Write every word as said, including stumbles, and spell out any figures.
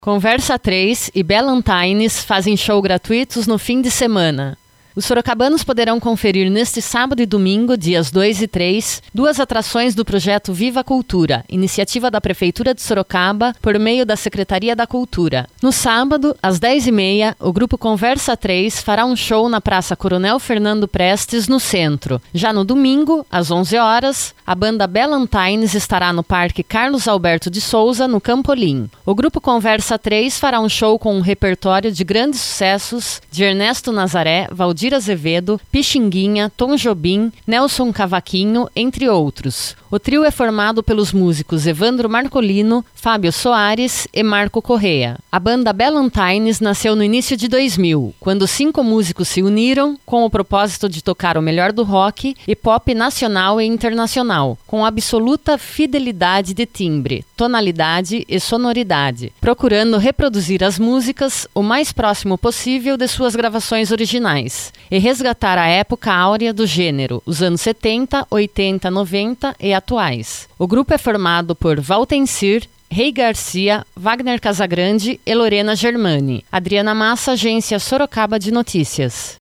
Conversa três e Ballantines fazem show gratuitos no fim de semana. Os sorocabanos poderão conferir neste sábado e domingo, dias dois e três, duas atrações do projeto Viva Cultura, iniciativa da Prefeitura de Sorocaba por meio da Secretaria da Cultura. No sábado, às dez e meia, o grupo Conversa três fará um show na Praça Coronel Fernando Prestes, no centro. Já no domingo, às onze horas, a banda Ballantines estará no Parque Carlos Alberto de Souza, no Campolim. O grupo Conversa três fará um show com um repertório de grandes sucessos de Ernesto Nazaré, Valdir Azevedo, Pixinguinha, Tom Jobim, Nelson Cavaquinho, entre outros. O trio é formado pelos músicos Evandro Marcolino, Fábio Soares e Marco Correa. A banda Ballantines nasceu no início de dois mil, quando cinco músicos se uniram com o propósito de tocar o melhor do rock e pop nacional e internacional, com absoluta fidelidade de timbre, tonalidade e sonoridade, procurando reproduzir as músicas o mais próximo possível de suas gravações originais e resgatar a época áurea do gênero, os anos setenta, oitenta, noventa e atuais. O grupo é formado por Valtencir, Rei Garcia, Wagner Casagrande e Lorena Germani. Adriana Massa, Agência Sorocaba de Notícias.